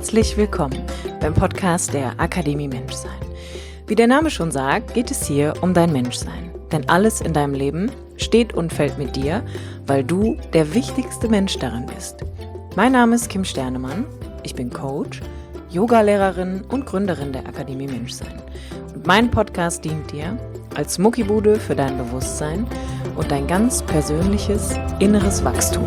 Herzlich willkommen beim Podcast der Akademie Menschsein. Wie der Name schon sagt, geht es hier um dein Menschsein. Denn alles in deinem Leben steht und fällt mit dir, weil du der wichtigste Mensch darin bist. Mein Name ist Kim Sternemann, ich bin Coach, Yogalehrerin und Gründerin der Akademie Menschsein. Und mein Podcast dient dir als Muckibude für dein Bewusstsein und dein ganz persönliches inneres Wachstum.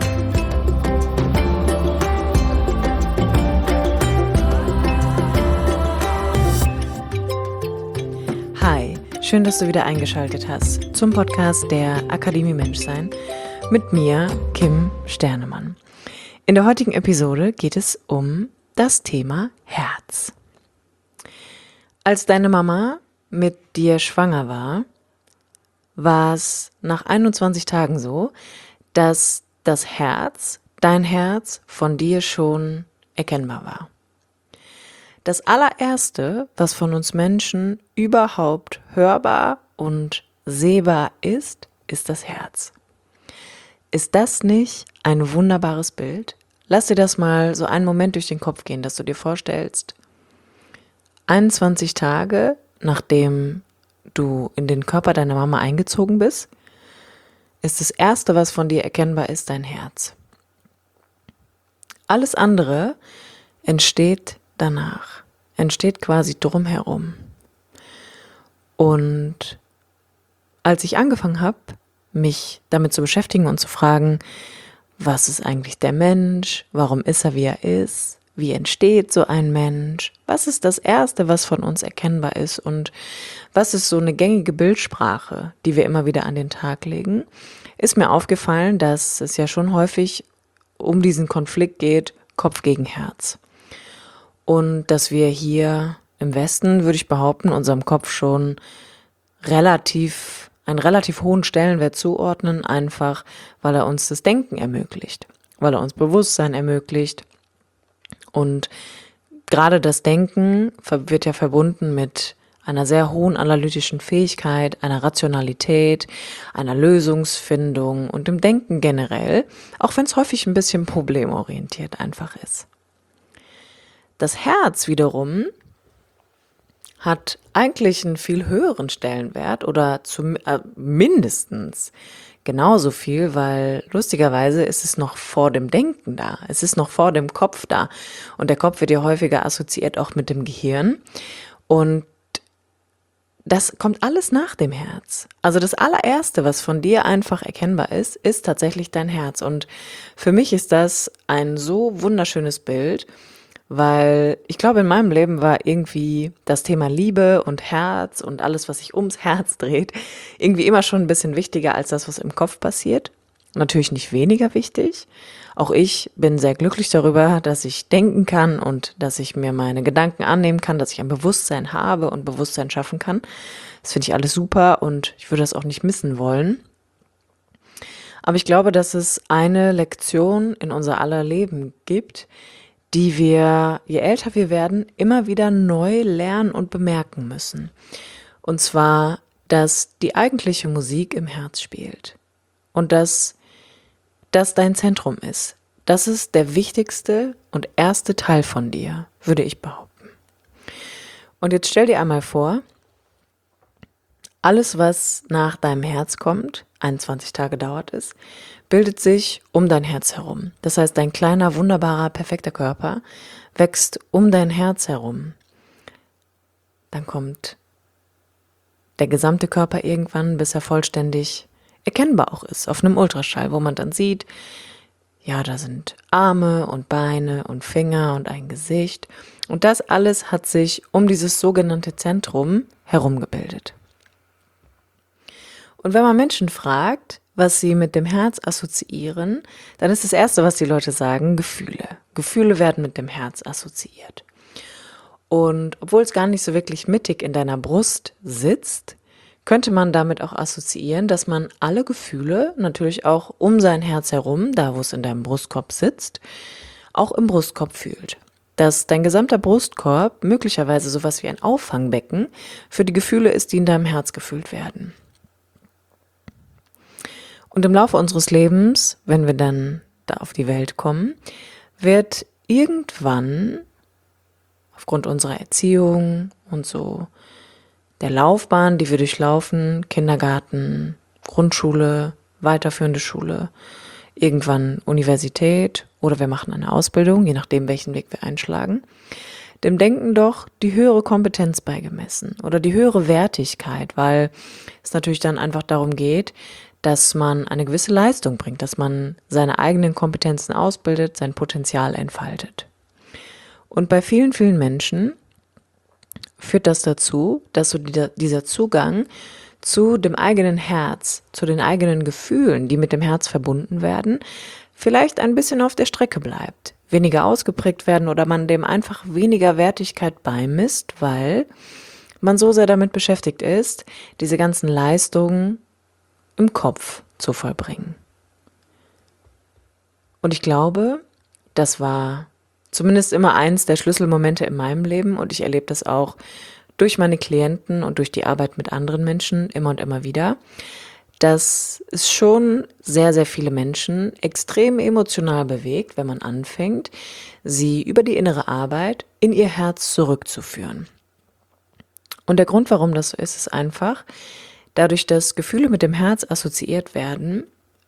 Hi, schön, dass du wieder eingeschaltet hast zum Podcast der Akademie Menschsein mit mir, Kim Sternemann. In der heutigen Episode geht es um das Thema Herz. Als deine Mama mit dir schwanger war es nach 21 Tagen so, dass das Herz, dein Herz, von dir schon erkennbar war. Das allererste, was von uns Menschen überhaupt hörbar und sehbar ist das Herz. Ist das nicht ein wunderbares Bild? Lass dir das mal so einen Moment durch den Kopf gehen, dass du dir vorstellst, 21 Tage, nachdem du in den Körper deiner Mama eingezogen bist, ist das Erste, was von dir erkennbar ist, dein Herz. Alles andere entsteht danach, entsteht quasi drumherum. Und als ich angefangen habe, mich damit zu beschäftigen und zu fragen, was ist eigentlich der Mensch, warum ist er, wie er ist, wie entsteht so ein Mensch, was ist das Erste, was von uns erkennbar ist und was ist so eine gängige Bildsprache, die wir immer wieder an den Tag legen, ist mir aufgefallen, dass es ja schon häufig um diesen Konflikt geht, Kopf gegen Herz. Und dass wir hier im Westen, würde ich behaupten, unserem Kopf schon einen relativ hohen Stellenwert zuordnen, einfach weil er uns das Denken ermöglicht, weil er uns Bewusstsein ermöglicht. Und gerade das Denken wird ja verbunden mit einer sehr hohen analytischen Fähigkeit, einer Rationalität, einer Lösungsfindung und dem Denken generell, auch wenn es häufig ein bisschen problemorientiert einfach ist. Das Herz wiederum hat eigentlich einen viel höheren Stellenwert oder mindestens genauso viel, weil lustigerweise ist es noch vor dem Denken da. Es ist noch vor dem Kopf da. Und der Kopf wird ja häufiger assoziiert auch mit dem Gehirn. Und das kommt alles nach dem Herz. Also das allererste, was von dir einfach erkennbar ist tatsächlich dein Herz. Und für mich ist das ein so wunderschönes Bild, weil ich glaube, in meinem Leben war irgendwie das Thema Liebe und Herz und alles, was sich ums Herz dreht, irgendwie immer schon ein bisschen wichtiger als das, was im Kopf passiert. Natürlich nicht weniger wichtig. Auch ich bin sehr glücklich darüber, dass ich denken kann und dass ich mir meine Gedanken annehmen kann, dass ich ein Bewusstsein habe und Bewusstsein schaffen kann. Das finde ich alles super und ich würde das auch nicht missen wollen. Aber ich glaube, dass es eine Lektion in unser aller Leben gibt, die wir, je älter wir werden, immer wieder neu lernen und bemerken müssen. Und zwar, dass die eigentliche Musik im Herz spielt und dass das dein Zentrum ist. Das ist der wichtigste und erste Teil von dir, würde ich behaupten. Und jetzt stell dir einmal vor, alles, was nach deinem Herz kommt, 21 Tage dauert es, bildet sich um dein Herz herum. Das heißt, dein kleiner, wunderbarer, perfekter Körper wächst um dein Herz herum. Dann kommt der gesamte Körper irgendwann, bis er vollständig erkennbar auch ist, auf einem Ultraschall, wo man dann sieht, ja, da sind Arme und Beine und Finger und ein Gesicht. Und das alles hat sich um dieses sogenannte Zentrum herumgebildet. Und wenn man Menschen fragt, was sie mit dem Herz assoziieren, dann ist das Erste, was die Leute sagen, Gefühle. Gefühle werden mit dem Herz assoziiert. Und obwohl es gar nicht so wirklich mittig in deiner Brust sitzt, könnte man damit auch assoziieren, dass man alle Gefühle natürlich auch um sein Herz herum, da wo es in deinem Brustkorb sitzt, auch im Brustkorb fühlt. Dass dein gesamter Brustkorb möglicherweise sowas wie ein Auffangbecken für die Gefühle ist, die in deinem Herz gefühlt werden. Und im Laufe unseres Lebens, wenn wir dann da auf die Welt kommen, wird irgendwann aufgrund unserer Erziehung und so der Laufbahn, die wir durchlaufen, Kindergarten, Grundschule, weiterführende Schule, irgendwann Universität oder wir machen eine Ausbildung, je nachdem, welchen Weg wir einschlagen, dem Denken doch die höhere Kompetenz beigemessen oder die höhere Wertigkeit, weil es natürlich dann einfach darum geht, dass man eine gewisse Leistung bringt, dass man seine eigenen Kompetenzen ausbildet, sein Potenzial entfaltet. Und bei vielen, vielen Menschen führt das dazu, dass so dieser Zugang zu dem eigenen Herz, zu den eigenen Gefühlen, die mit dem Herz verbunden werden, vielleicht ein bisschen auf der Strecke bleibt, weniger ausgeprägt werden oder man dem einfach weniger Wertigkeit beimisst, weil man so sehr damit beschäftigt ist, diese ganzen Leistungen im Kopf zu vollbringen. Und ich glaube, das war zumindest immer eins der Schlüsselmomente in meinem Leben und ich erlebe das auch durch meine Klienten und durch die Arbeit mit anderen Menschen immer und immer wieder, dass es schon sehr, sehr viele Menschen extrem emotional bewegt, wenn man anfängt, sie über die innere Arbeit in ihr Herz zurückzuführen. Und der Grund, warum das so ist, ist einfach, dadurch, dass Gefühle mit dem Herz assoziiert werden,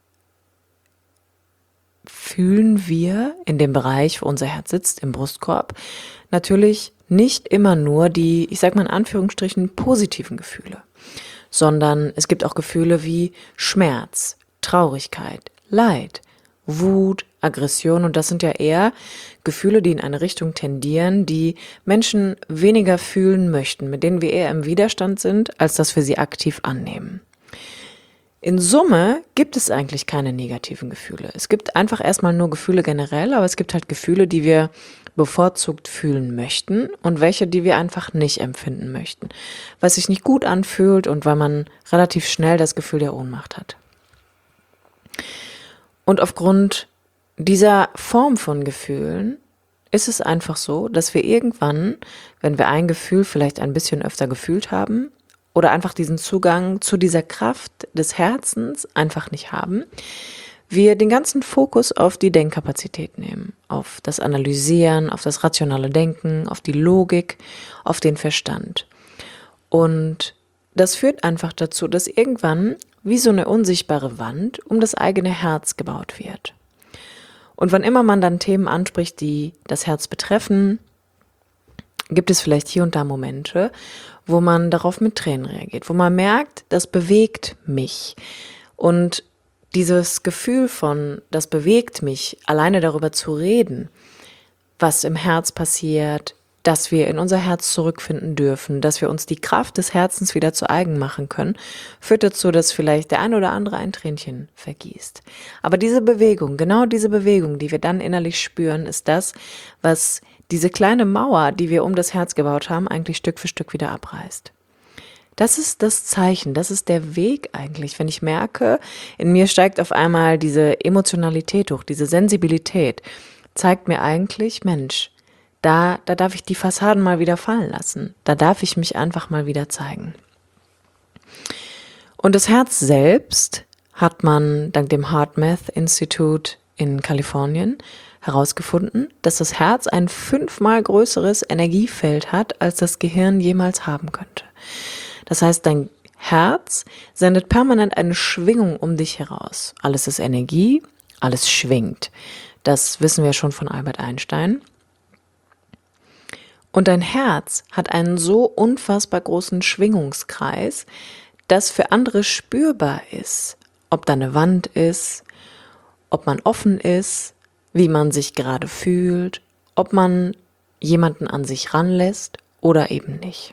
fühlen wir in dem Bereich, wo unser Herz sitzt, im Brustkorb, natürlich nicht immer nur die, ich sag mal in Anführungsstrichen, positiven Gefühle, sondern es gibt auch Gefühle wie Schmerz, Traurigkeit, Leid, Wut, Aggression und das sind ja eher Gefühle, die in eine Richtung tendieren, die Menschen weniger fühlen möchten, mit denen wir eher im Widerstand sind, als dass wir sie aktiv annehmen. In Summe gibt es eigentlich keine negativen Gefühle. Es gibt einfach erstmal nur Gefühle generell, aber es gibt halt Gefühle, die wir bevorzugt fühlen möchten und welche, die wir einfach nicht empfinden möchten, was sich nicht gut anfühlt und weil man relativ schnell das Gefühl der Ohnmacht hat. Und aufgrund dieser Form von Gefühlen ist es einfach so, dass wir irgendwann, wenn wir ein Gefühl vielleicht ein bisschen öfter gefühlt haben, oder einfach diesen Zugang zu dieser Kraft des Herzens einfach nicht haben, wir den ganzen Fokus auf die Denkkapazität nehmen, auf das Analysieren, auf das rationale Denken, auf die Logik, auf den Verstand. Und das führt einfach dazu, dass irgendwann wie so eine unsichtbare Wand um das eigene Herz gebaut wird. Und wann immer man dann Themen anspricht, die das Herz betreffen, gibt es vielleicht hier und da Momente, wo man darauf mit Tränen reagiert, wo man merkt, das bewegt mich. Und dieses Gefühl von, das bewegt mich, alleine darüber zu reden, was im Herz passiert, dass wir in unser Herz zurückfinden dürfen, dass wir uns die Kraft des Herzens wieder zu eigen machen können, führt dazu, dass vielleicht der ein oder andere ein Tränchen vergießt. Aber diese Bewegung, genau diese Bewegung, die wir dann innerlich spüren, ist das, was diese kleine Mauer, die wir um das Herz gebaut haben, eigentlich Stück für Stück wieder abreißt. Das ist das Zeichen, das ist der Weg eigentlich, wenn ich merke, in mir steigt auf einmal diese Emotionalität hoch, diese Sensibilität, zeigt mir eigentlich, Mensch, da darf ich die Fassaden mal wieder fallen lassen, da darf ich mich einfach mal wieder zeigen. Und das Herz selbst hat man dank dem HeartMath Institute in Kalifornien herausgefunden, dass das Herz ein 5-mal größeres Energiefeld hat, als das Gehirn jemals haben könnte. Das heißt, dein Herz sendet permanent eine Schwingung um dich heraus. Alles ist Energie, alles schwingt. Das wissen wir schon von Albert Einstein. Und dein Herz hat einen so unfassbar großen Schwingungskreis, dass für andere spürbar ist, ob da eine Wand ist, ob man offen ist, wie man sich gerade fühlt, ob man jemanden an sich ranlässt oder eben nicht.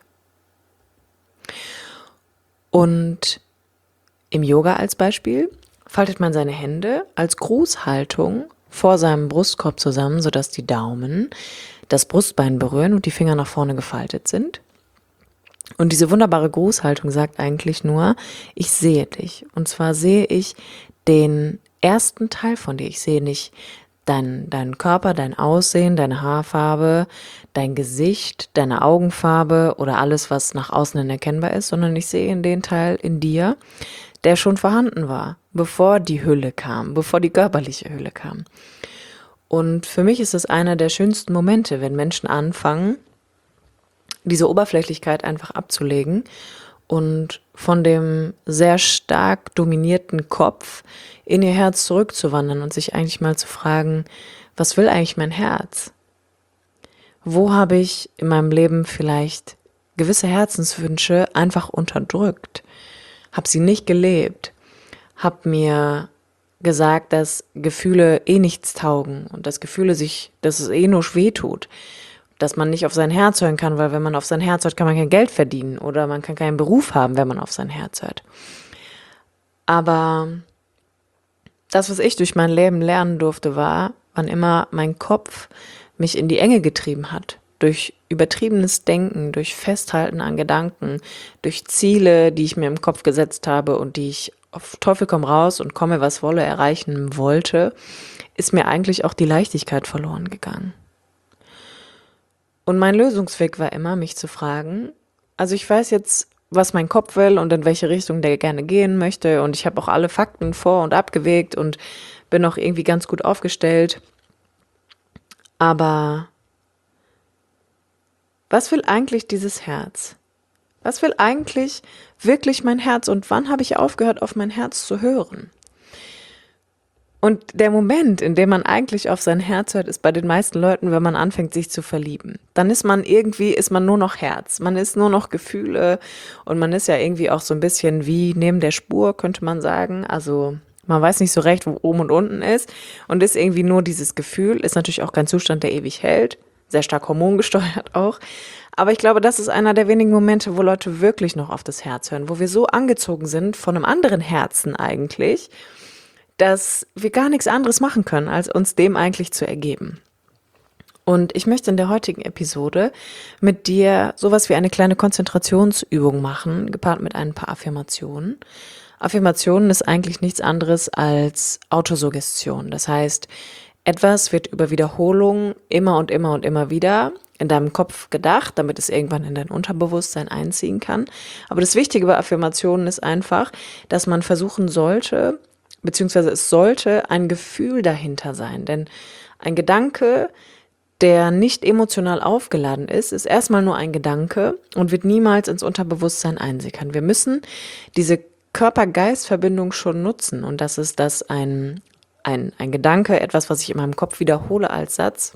Und im Yoga als Beispiel faltet man seine Hände als Grußhaltung vor seinem Brustkorb zusammen, sodass die Daumen das Brustbein berühren und die Finger nach vorne gefaltet sind. Und diese wunderbare Grußhaltung sagt eigentlich nur, ich sehe dich. Und zwar sehe ich den ersten Teil von dir. Ich sehe nicht deinen Körper, dein Aussehen, deine Haarfarbe, dein Gesicht, deine Augenfarbe oder alles, was nach außen hin erkennbar ist, sondern ich sehe in den Teil in dir, der schon vorhanden war, bevor die Hülle kam, bevor die körperliche Hülle kam. Und für mich ist es einer der schönsten Momente, wenn Menschen anfangen, diese Oberflächlichkeit einfach abzulegen und von dem sehr stark dominierten Kopf in ihr Herz zurückzuwandern und sich eigentlich mal zu fragen, was will eigentlich mein Herz? Wo habe ich in meinem Leben vielleicht gewisse Herzenswünsche einfach unterdrückt? Habe sie nicht gelebt? Habe mir gesagt, dass Gefühle eh nichts taugen und dass dass es eh nur weh tut, dass man nicht auf sein Herz hören kann, weil wenn man auf sein Herz hört, kann man kein Geld verdienen oder man kann keinen Beruf haben, wenn man auf sein Herz hört. Aber das, was ich durch mein Leben lernen durfte, war, wann immer mein Kopf mich in die Enge getrieben hat, durch übertriebenes Denken, durch Festhalten an Gedanken, durch Ziele, die ich mir im Kopf gesetzt habe und die ich auf Teufel komm raus und komme, was wolle, erreichen wollte, ist mir eigentlich auch die Leichtigkeit verloren gegangen. Und mein Lösungsweg war immer, mich zu fragen, also ich weiß jetzt, was mein Kopf will und in welche Richtung der gerne gehen möchte und ich habe auch alle Fakten vor- und abgewegt und bin auch irgendwie ganz gut aufgestellt. Aber was will eigentlich dieses Herz? Was will eigentlich wirklich mein Herz und wann habe ich aufgehört, auf mein Herz zu hören? Und der Moment, in dem man eigentlich auf sein Herz hört, ist bei den meisten Leuten, wenn man anfängt, sich zu verlieben. Dann ist man nur noch Herz. Man ist nur noch Gefühle und man ist ja irgendwie auch so ein bisschen wie neben der Spur, könnte man sagen. Also man weiß nicht so recht, wo oben und unten ist und ist irgendwie nur dieses Gefühl. Ist natürlich auch kein Zustand, der ewig hält. Sehr stark hormongesteuert auch. Aber ich glaube, das ist einer der wenigen Momente, wo Leute wirklich noch auf das Herz hören, wo wir so angezogen sind von einem anderen Herzen eigentlich, dass wir gar nichts anderes machen können, als uns dem eigentlich zu ergeben. Und ich möchte in der heutigen Episode mit dir sowas wie eine kleine Konzentrationsübung machen, gepaart mit ein paar Affirmationen. Affirmationen ist eigentlich nichts anderes als Autosuggestion. Das heißt, etwas wird über Wiederholung immer und immer und immer wieder in deinem Kopf gedacht, damit es irgendwann in dein Unterbewusstsein einziehen kann. Aber das Wichtige bei Affirmationen ist einfach, dass man versuchen sollte, beziehungsweise es sollte ein Gefühl dahinter sein. Denn ein Gedanke, der nicht emotional aufgeladen ist erstmal nur ein Gedanke und wird niemals ins Unterbewusstsein einsickern. Wir müssen diese Körper-Geist-Verbindung schon nutzen. Und das ist ein Gedanke, etwas, was ich in meinem Kopf wiederhole als Satz,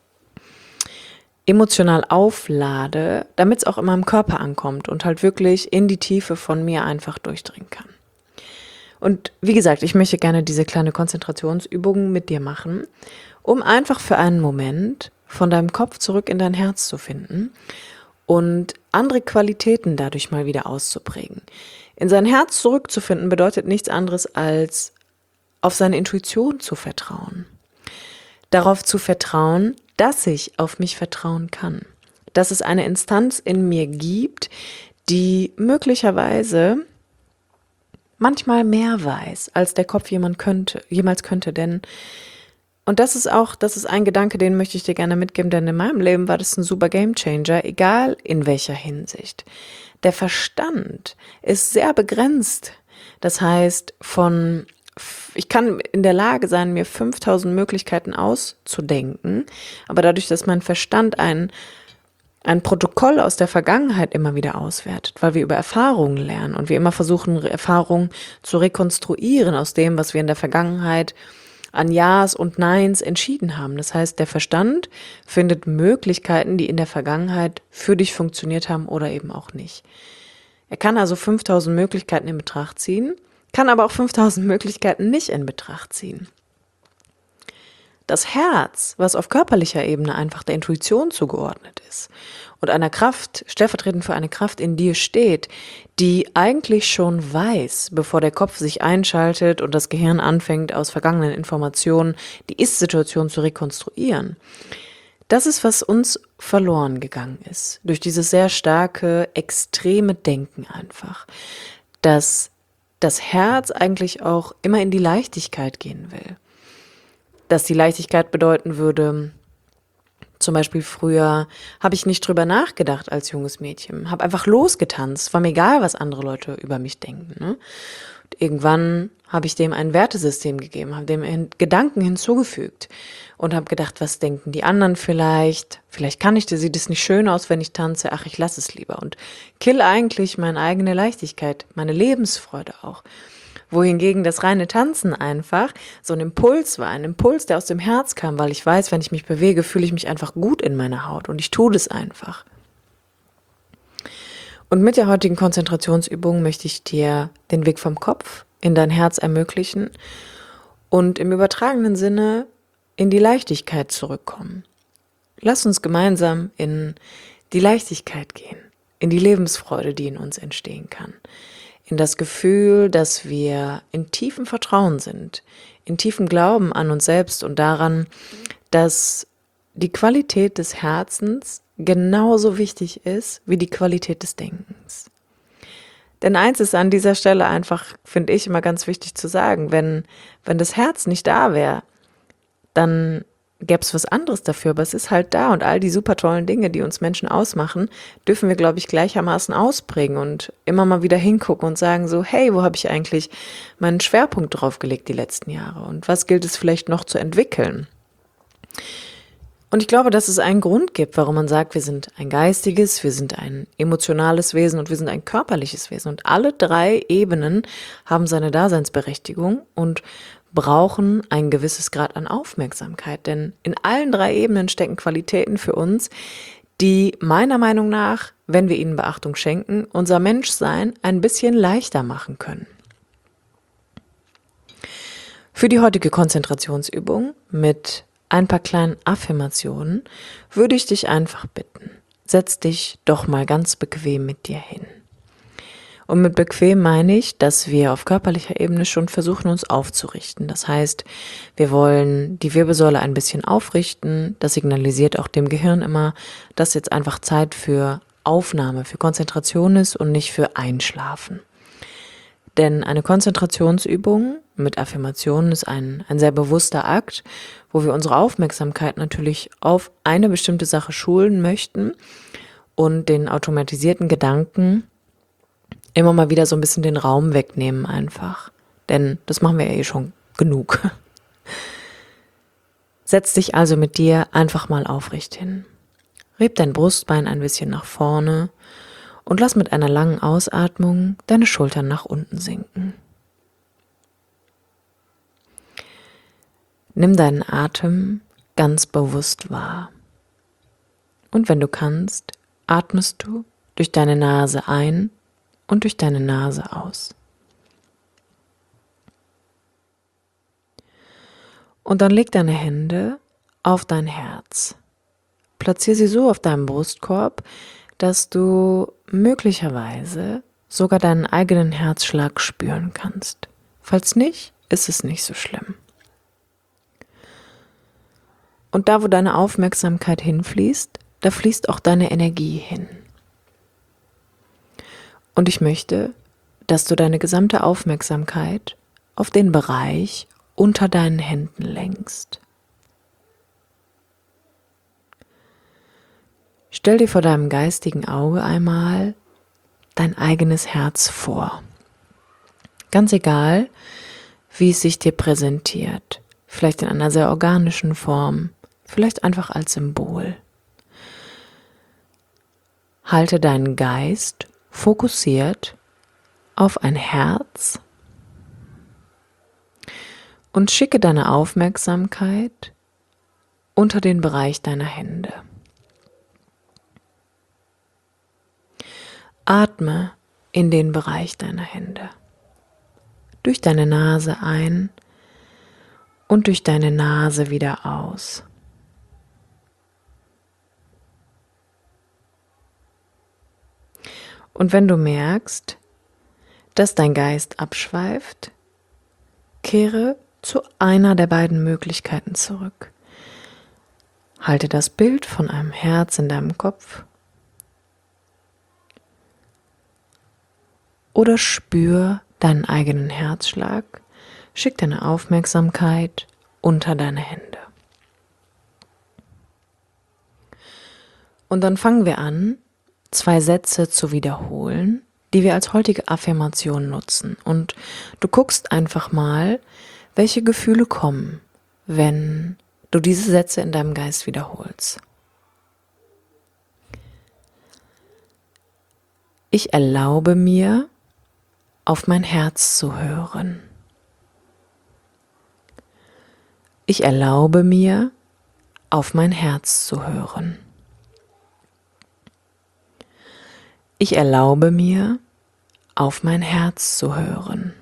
emotional auflade, damit es auch in meinem Körper ankommt und halt wirklich in die Tiefe von mir einfach durchdringen kann. Und wie gesagt, ich möchte gerne diese kleine Konzentrationsübung mit dir machen, um einfach für einen Moment von deinem Kopf zurück in dein Herz zu finden und andere Qualitäten dadurch mal wieder auszuprägen. In sein Herz zurückzufinden bedeutet nichts anderes als auf seine Intuition zu vertrauen. Darauf zu vertrauen, dass ich auf mich vertrauen kann. Dass es eine Instanz in mir gibt, die möglicherweise manchmal mehr weiß, als der Kopf jemals könnte, denn, und das ist ein Gedanke, den möchte ich dir gerne mitgeben, denn in meinem Leben war das ein super Gamechanger, egal in welcher Hinsicht. Der Verstand ist sehr begrenzt. Das heißt, ich kann in der Lage sein, mir 5000 Möglichkeiten auszudenken, aber dadurch, dass mein Verstand ein Protokoll aus der Vergangenheit immer wieder auswertet, weil wir über Erfahrungen lernen und wir immer versuchen, Erfahrungen zu rekonstruieren aus dem, was wir in der Vergangenheit an Ja's und Neins entschieden haben. Das heißt, der Verstand findet Möglichkeiten, die in der Vergangenheit für dich funktioniert haben oder eben auch nicht. Er kann also 5000 Möglichkeiten in Betracht ziehen, kann aber auch 5000 Möglichkeiten nicht in Betracht ziehen. Das Herz, was auf körperlicher Ebene einfach der Intuition zugeordnet ist und einer Kraft, stellvertretend für eine Kraft in dir steht, die eigentlich schon weiß, bevor der Kopf sich einschaltet und das Gehirn anfängt, aus vergangenen Informationen die Ist-Situation zu rekonstruieren. Das ist, was uns verloren gegangen ist, durch dieses sehr starke, extreme Denken einfach, dass das Herz eigentlich auch immer in die Leichtigkeit gehen will. Dass die Leichtigkeit bedeuten würde, zum Beispiel früher habe ich nicht drüber nachgedacht als junges Mädchen, habe einfach losgetanzt, war mir egal, was andere Leute über mich denken. Ne? Und irgendwann habe ich dem ein Wertesystem gegeben, habe dem Gedanken hinzugefügt und habe gedacht, was denken die anderen vielleicht? Vielleicht sieht es nicht schön aus, wenn ich tanze, ach, ich lasse es lieber und kill eigentlich meine eigene Leichtigkeit, meine Lebensfreude auch. Wohingegen das reine Tanzen einfach so ein Impuls war, ein Impuls, der aus dem Herz kam, weil ich weiß, wenn ich mich bewege, fühle ich mich einfach gut in meiner Haut und ich tue das einfach. Und mit der heutigen Konzentrationsübung möchte ich dir den Weg vom Kopf in dein Herz ermöglichen und im übertragenen Sinne in die Leichtigkeit zurückkommen. Lass uns gemeinsam in die Leichtigkeit gehen, in die Lebensfreude, die in uns entstehen kann, in das Gefühl, dass wir in tiefem Vertrauen sind, in tiefem Glauben an uns selbst und daran, dass die Qualität des Herzens genauso wichtig ist wie die Qualität des Denkens. Denn eins ist an dieser Stelle einfach, finde ich, immer ganz wichtig zu sagen, wenn das Herz nicht da wäre, dann gäbe es was anderes dafür, aber es ist halt da und all die super tollen Dinge, die uns Menschen ausmachen, dürfen wir, glaube ich, gleichermaßen ausprägen und immer mal wieder hingucken und sagen so, hey, wo habe ich eigentlich meinen Schwerpunkt drauf gelegt die letzten Jahre und was gilt es vielleicht noch zu entwickeln? Und ich glaube, dass es einen Grund gibt, warum man sagt, wir sind ein geistiges, wir sind ein emotionales Wesen und wir sind ein körperliches Wesen. Und alle drei Ebenen haben seine Daseinsberechtigung und brauchen ein gewisses Grad an Aufmerksamkeit. Denn in allen drei Ebenen stecken Qualitäten für uns, die meiner Meinung nach, wenn wir ihnen Beachtung schenken, unser Menschsein ein bisschen leichter machen können. Für die heutige Konzentrationsübung mit ein paar kleinen Affirmationen würde ich dich einfach bitten, setz dich doch mal ganz bequem mit dir hin. Und mit bequem meine ich, dass wir auf körperlicher Ebene schon versuchen, uns aufzurichten. Das heißt, wir wollen die Wirbelsäule ein bisschen aufrichten. Das signalisiert auch dem Gehirn immer, dass jetzt einfach Zeit für Aufnahme, für Konzentration ist und nicht für Einschlafen. Denn eine Konzentrationsübung mit Affirmationen ist ein sehr bewusster Akt, wo wir unsere Aufmerksamkeit natürlich auf eine bestimmte Sache schulen möchten und den automatisierten Gedanken immer mal wieder so ein bisschen den Raum wegnehmen einfach. Denn das machen wir ja eh schon genug. Setz dich also mit dir einfach mal aufrecht hin. Rieb dein Brustbein ein bisschen nach vorne und lass mit einer langen Ausatmung deine Schultern nach unten sinken. Nimm deinen Atem ganz bewusst wahr. Und wenn du kannst, atmest du durch deine Nase ein und durch deine Nase aus. Und dann leg deine Hände auf dein Herz. Platziere sie so auf deinem Brustkorb, dass du möglicherweise sogar deinen eigenen Herzschlag spüren kannst. Falls nicht, ist es nicht so schlimm. Und da, wo deine Aufmerksamkeit hinfließt, da fließt auch deine Energie hin. Und ich möchte, dass du deine gesamte Aufmerksamkeit auf den Bereich unter deinen Händen lenkst. Stell dir vor deinem geistigen Auge einmal dein eigenes Herz vor. Ganz egal, wie es sich dir präsentiert. Vielleicht in einer sehr organischen Form, vielleicht einfach als Symbol. Halte deinen Geist fokussiert auf ein Herz und schicke deine Aufmerksamkeit unter den Bereich deiner Hände. Atme in den Bereich deiner Hände. Durch deine Nase ein und durch deine Nase wieder aus. Und wenn du merkst, dass dein Geist abschweift, kehre zu einer der beiden Möglichkeiten zurück. Halte das Bild von einem Herz in deinem Kopf oder spür deinen eigenen Herzschlag, schick deine Aufmerksamkeit unter deine Hände. Und dann fangen wir an, 2 Sätze zu wiederholen, die wir als heutige Affirmation nutzen. Und du guckst einfach mal, welche Gefühle kommen, wenn du diese Sätze in deinem Geist wiederholst. Ich erlaube mir, auf mein Herz zu hören. Ich erlaube mir, auf mein Herz zu hören. Ich erlaube mir, auf mein Herz zu hören.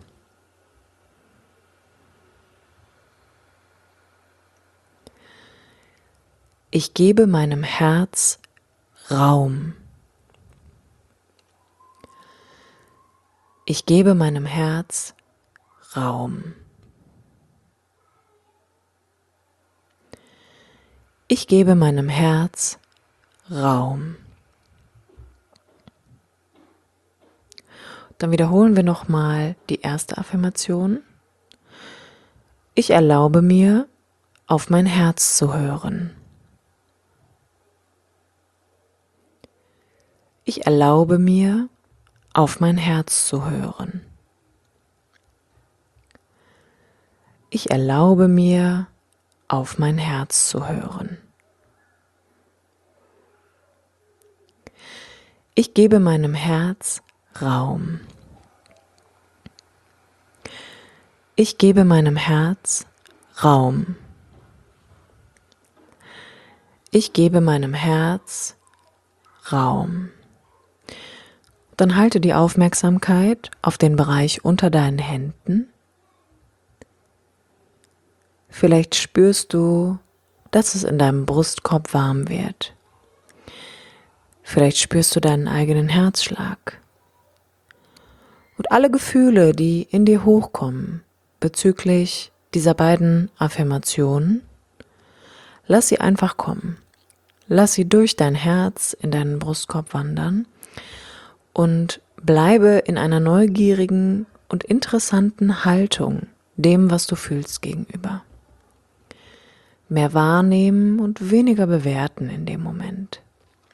Ich gebe meinem Herz Raum. Ich gebe meinem Herz Raum. Ich gebe meinem Herz Raum. Dann wiederholen wir nochmal die erste Affirmation. Ich erlaube mir, auf mein Herz zu hören. Ich erlaube mir, auf mein Herz zu hören. Ich erlaube mir, auf mein Herz zu hören. Ich gebe meinem Herz Raum. Ich gebe meinem Herz Raum. Ich gebe meinem Herz Raum. Dann halte die Aufmerksamkeit auf den Bereich unter deinen Händen. Vielleicht spürst du, dass es in deinem Brustkorb warm wird. Vielleicht spürst du deinen eigenen Herzschlag. Und alle Gefühle, die in dir hochkommen bezüglich dieser beiden Affirmationen, lass sie einfach kommen. Lass sie durch dein Herz in deinen Brustkorb wandern und bleibe in einer neugierigen und interessanten Haltung dem, was du fühlst, gegenüber. Mehr wahrnehmen und weniger bewerten in dem Moment.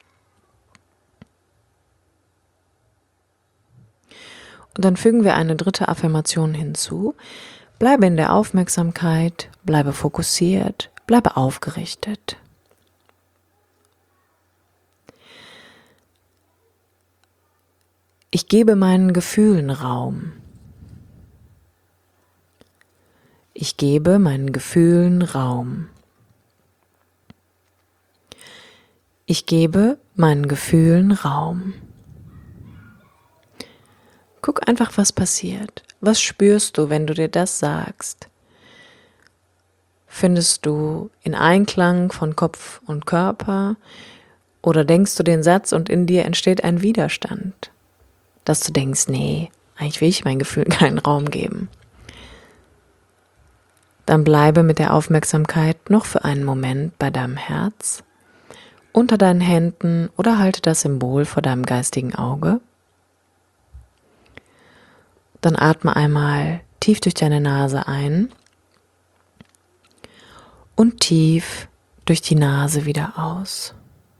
Und dann fügen wir eine dritte Affirmation hinzu. Bleibe in der Aufmerksamkeit, bleibe fokussiert, bleibe aufgerichtet. Ich gebe meinen Gefühlen Raum. Ich gebe meinen Gefühlen Raum. Ich gebe meinen Gefühlen Raum. Guck einfach, was passiert. Was spürst du, wenn du dir das sagst? Findest du in Einklang von Kopf und Körper? Oder denkst du den Satz und in dir entsteht ein Widerstand? Dass du denkst, nee, eigentlich will ich meinem Gefühl keinen Raum geben. Dann bleibe mit der Aufmerksamkeit noch für einen Moment bei deinem Herz, unter deinen Händen oder halte das Symbol vor deinem geistigen Auge. Dann atme einmal tief durch deine Nase ein und tief durch die Nase wieder aus.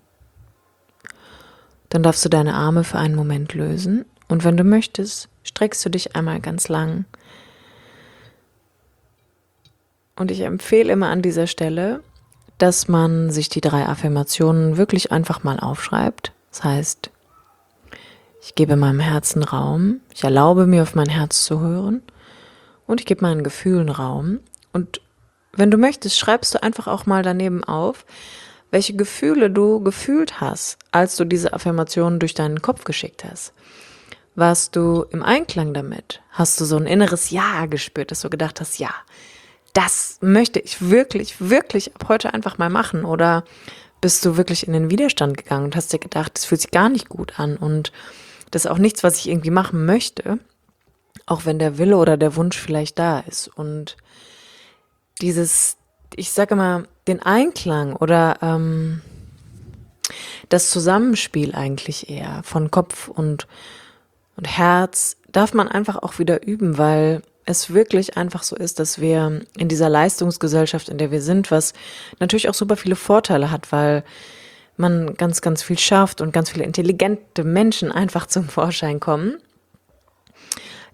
Dann darfst du deine Arme für einen Moment lösen und wenn du möchtest, streckst du dich einmal ganz lang. Und ich empfehle immer an dieser Stelle, dass man sich die 3 Affirmationen wirklich einfach mal aufschreibt. Das heißt, ich gebe meinem Herzen Raum, ich erlaube mir, auf mein Herz zu hören und ich gebe meinen Gefühlen Raum. Und wenn du möchtest, schreibst du einfach auch mal daneben auf, welche Gefühle du gefühlt hast, als du diese Affirmationen durch deinen Kopf geschickt hast. Warst du im Einklang damit? Hast du so ein inneres Ja gespürt, dass du gedacht hast, ja, das möchte ich wirklich, wirklich ab heute einfach mal machen? Oder bist du wirklich in den Widerstand gegangen und hast dir gedacht, das fühlt sich gar nicht gut an und das ist auch nichts, was ich irgendwie machen möchte, auch wenn der Wille oder der Wunsch vielleicht da ist. Und dieses, ich sage mal, den Einklang oder das Zusammenspiel eigentlich eher von Kopf und Herz darf man einfach auch wieder üben, weil es wirklich einfach so ist, dass wir in dieser Leistungsgesellschaft, in der wir sind, was natürlich auch super viele Vorteile hat, weil man ganz, ganz viel schafft und ganz viele intelligente Menschen einfach zum Vorschein kommen.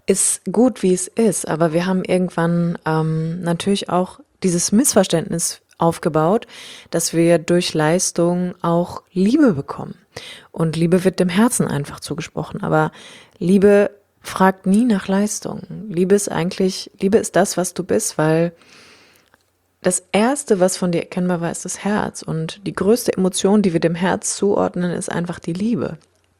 ist gut, wie es ist, aber wir haben irgendwann natürlich auch dieses Missverständnis aufgebaut, dass wir durch Leistung auch Liebe bekommen. Und Liebe wird dem Herzen einfach zugesprochen, aber Liebe fragt nie nach Leistung. Liebe ist das, was du bist, weil das Erste, was von dir erkennbar war, ist das Herz. Und die größte Emotion, die wir dem Herz zuordnen, ist einfach die Liebe.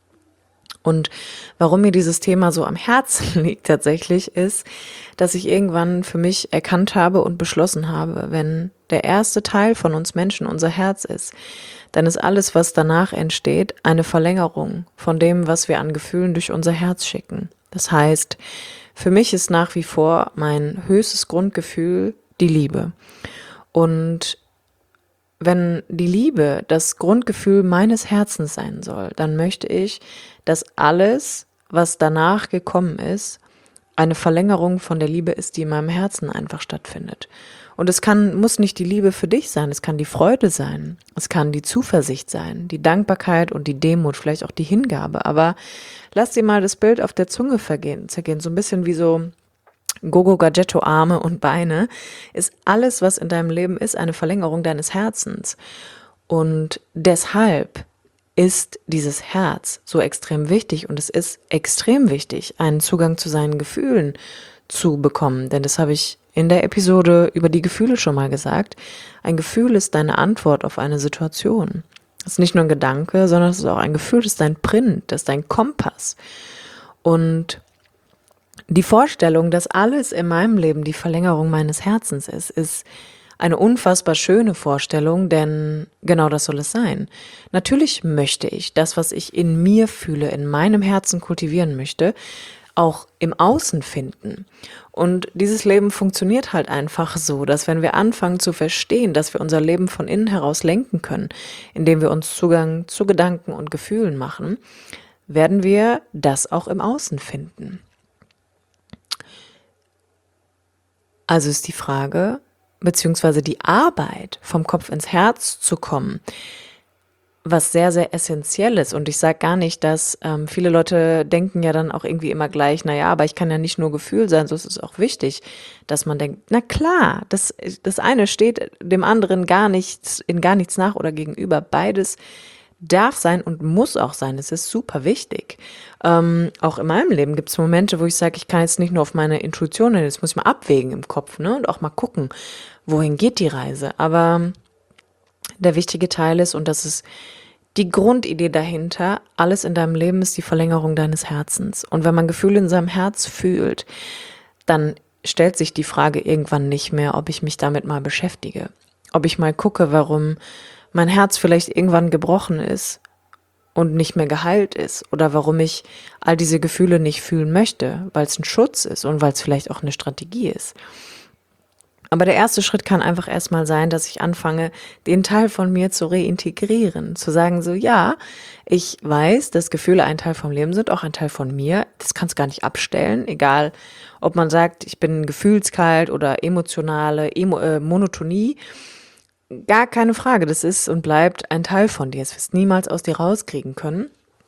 Und warum mir dieses Thema so am Herzen liegt tatsächlich, ist, dass ich irgendwann für mich erkannt habe und beschlossen habe, wenn der erste Teil von uns Menschen unser Herz ist, dann ist alles, was danach entsteht, eine Verlängerung von dem, was wir an Gefühlen durch unser Herz schicken. Das heißt, für mich ist nach wie vor mein höchstes Grundgefühl die Liebe. Und wenn die Liebe das Grundgefühl meines Herzens sein soll, dann möchte ich, dass alles, was danach gekommen ist, eine Verlängerung von der Liebe ist, die in meinem Herzen einfach stattfindet. Und muss nicht die Liebe für dich sein, es kann die Freude sein, es kann die Zuversicht sein, die Dankbarkeit und die Demut, vielleicht auch die Hingabe. Aber lass dir mal das Bild auf der Zunge zergehen, so ein bisschen wie so Gogo Gadgetto Arme und Beine, ist alles, was in deinem Leben ist, eine Verlängerung deines Herzens. Und deshalb ist dieses Herz so extrem wichtig und es ist extrem wichtig, einen Zugang zu seinen Gefühlen zu bekommen. Denn das habe ich in der Episode über die Gefühle schon mal gesagt. Ein Gefühl ist deine Antwort auf eine Situation. Es ist nicht nur ein Gedanke, sondern es ist auch ein Gefühl, das ist dein Print, das ist dein Kompass. Und die Vorstellung, dass alles in meinem Leben die Verlängerung meines Herzens ist eine unfassbar schöne Vorstellung, denn genau das soll es sein. Natürlich möchte ich das, was ich in mir fühle, in meinem Herzen kultivieren möchte, auch im Außen finden. Und dieses Leben funktioniert halt einfach so, dass wenn wir anfangen zu verstehen, dass wir unser Leben von innen heraus lenken können, indem wir uns Zugang zu Gedanken und Gefühlen machen, werden wir das auch im Außen finden. Also ist die Frage, beziehungsweise die Arbeit, vom Kopf ins Herz zu kommen, was sehr, sehr essentiell ist. Und ich sage gar nicht, dass viele Leute denken ja dann auch irgendwie immer gleich, naja, aber ich kann ja nicht nur Gefühl sein, so ist es auch wichtig, dass man denkt, na klar, das eine steht dem anderen in gar nichts nach oder gegenüber. Beides darf sein und muss auch sein. Es ist super wichtig. Auch in meinem Leben gibt es Momente, wo ich sage, ich kann jetzt nicht nur auf meine Intuition hin, jetzt muss ich mal abwägen im Kopf, ne? Und auch mal gucken, wohin geht die Reise. Aber der wichtige Teil ist, und das ist die Grundidee dahinter, alles in deinem Leben ist die Verlängerung deines Herzens. Und wenn man Gefühle in seinem Herz fühlt, dann stellt sich die Frage irgendwann nicht mehr, ob ich mich damit mal beschäftige. Ob ich mal gucke, warum mein Herz vielleicht irgendwann gebrochen ist und nicht mehr geheilt ist oder warum ich all diese Gefühle nicht fühlen möchte, weil es ein Schutz ist und weil es vielleicht auch eine Strategie ist. Aber der erste Schritt kann einfach erstmal sein, dass ich anfange, den Teil von mir zu reintegrieren, zu sagen so, ja, ich weiß, dass Gefühle ein Teil vom Leben sind, auch ein Teil von mir, das kannst du gar nicht abstellen, egal ob man sagt, ich bin gefühlskalt oder emotionale Monotonie, gar keine Frage, das ist und bleibt ein Teil von dir. Es wirst du niemals aus dir rauskriegen können.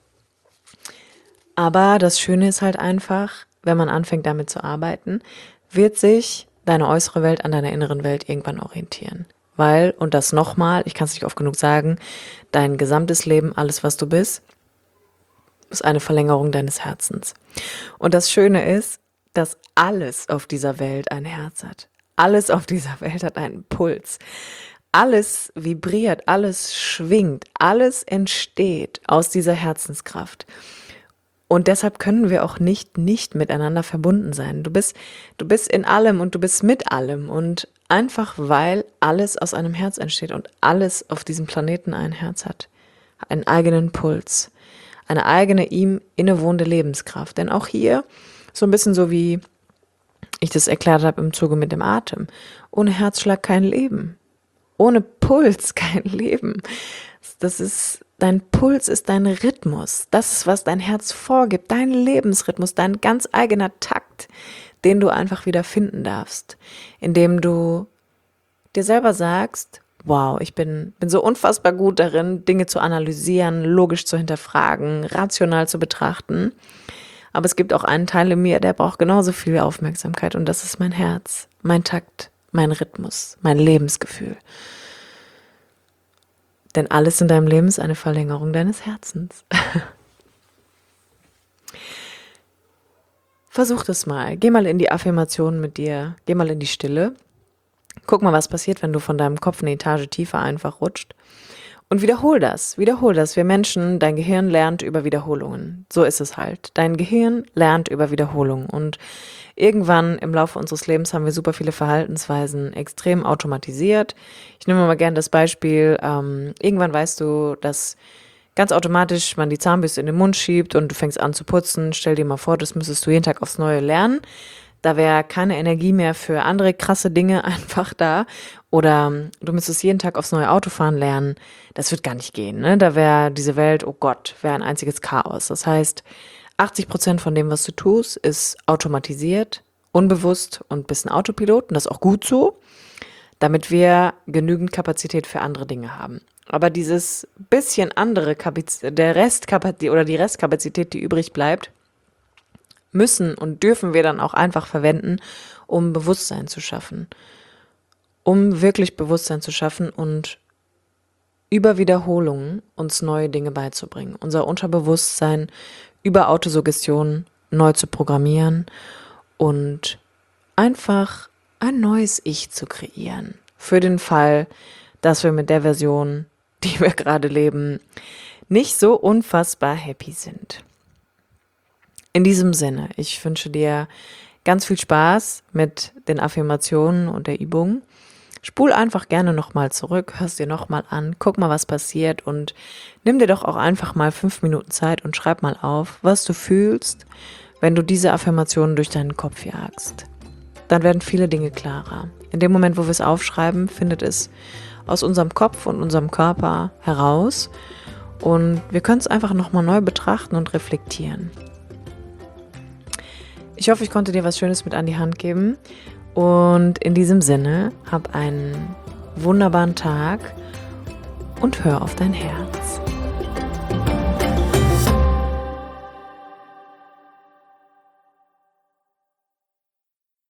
Aber das Schöne ist halt einfach, wenn man anfängt damit zu arbeiten, wird sich deine äußere Welt an deiner inneren Welt irgendwann orientieren. Weil, und das nochmal, ich kann es nicht oft genug sagen, dein gesamtes Leben, alles was du bist, ist eine Verlängerung deines Herzens. Und das Schöne ist, dass alles auf dieser Welt ein Herz hat. Alles auf dieser Welt hat einen Puls. Alles vibriert, alles schwingt, alles entsteht aus dieser Herzenskraft. Und deshalb können wir auch nicht miteinander verbunden sein. Du bist in allem und du bist mit allem. Und einfach weil alles aus einem Herz entsteht und alles auf diesem Planeten ein Herz hat, einen eigenen Puls, eine eigene ihm innewohnende Lebenskraft. Denn auch hier, so ein bisschen so wie ich das erklärt habe im Zuge mit dem Atem, ohne Herzschlag kein Leben. Ohne Puls kein Leben. Dein Puls ist dein Rhythmus. Das ist, was dein Herz vorgibt. Dein Lebensrhythmus, dein ganz eigener Takt, den du einfach wieder finden darfst. Indem du dir selber sagst, wow, ich bin so unfassbar gut darin, Dinge zu analysieren, logisch zu hinterfragen, rational zu betrachten. Aber es gibt auch einen Teil in mir, der braucht genauso viel Aufmerksamkeit und das ist mein Herz, mein Takt, mein Rhythmus, mein Lebensgefühl. Denn alles in deinem Leben ist eine Verlängerung deines Herzens. Versuch das mal. Geh mal in die Affirmation mit dir. Geh mal in die Stille. Guck mal, was passiert, wenn du von deinem Kopf eine Etage tiefer einfach rutscht. Und wiederhol das. Wiederhol das. Wir Menschen, dein Gehirn lernt über Wiederholungen. So ist es halt. Dein Gehirn lernt über Wiederholungen. Und irgendwann im Laufe unseres Lebens haben wir super viele Verhaltensweisen extrem automatisiert. Ich nehme mal gerne das Beispiel, irgendwann weißt du, dass ganz automatisch man die Zahnbürste in den Mund schiebt und du fängst an zu putzen. Stell dir mal vor, das müsstest du jeden Tag aufs Neue lernen. Da wäre keine Energie mehr für andere krasse Dinge einfach da. Oder du müsstest jeden Tag aufs neue Autofahren lernen. Das wird gar nicht gehen, ne? Da wäre diese Welt, oh Gott, wäre ein einziges Chaos. Das heißt, 80% von dem, was du tust, ist automatisiert, unbewusst und bist ein Autopilot. Und das ist auch gut so, damit wir genügend Kapazität für andere Dinge haben. Aber dieses bisschen andere die Restkapazität, die übrig bleibt, müssen und dürfen wir dann auch einfach verwenden, um Bewusstsein zu schaffen. Um wirklich Bewusstsein zu schaffen und über Wiederholungen uns neue Dinge beizubringen. Unser Unterbewusstsein über Autosuggestion neu zu programmieren und einfach ein neues Ich zu kreieren. Für den Fall, dass wir mit der Version, die wir gerade leben, nicht so unfassbar happy sind. In diesem Sinne, ich wünsche dir ganz viel Spaß mit den Affirmationen und der Übung. Spul einfach gerne nochmal zurück, hörst dir nochmal an, guck mal, was passiert und nimm dir doch auch einfach mal 5 Minuten Zeit und schreib mal auf, was du fühlst, wenn du diese Affirmationen durch deinen Kopf jagst. Dann werden viele Dinge klarer. In dem Moment, wo wir es aufschreiben, findet es aus unserem Kopf und unserem Körper heraus und wir können es einfach nochmal neu betrachten und reflektieren. Ich hoffe, ich konnte dir was Schönes mit an die Hand geben und in diesem Sinne, hab einen wunderbaren Tag und hör auf dein Herz.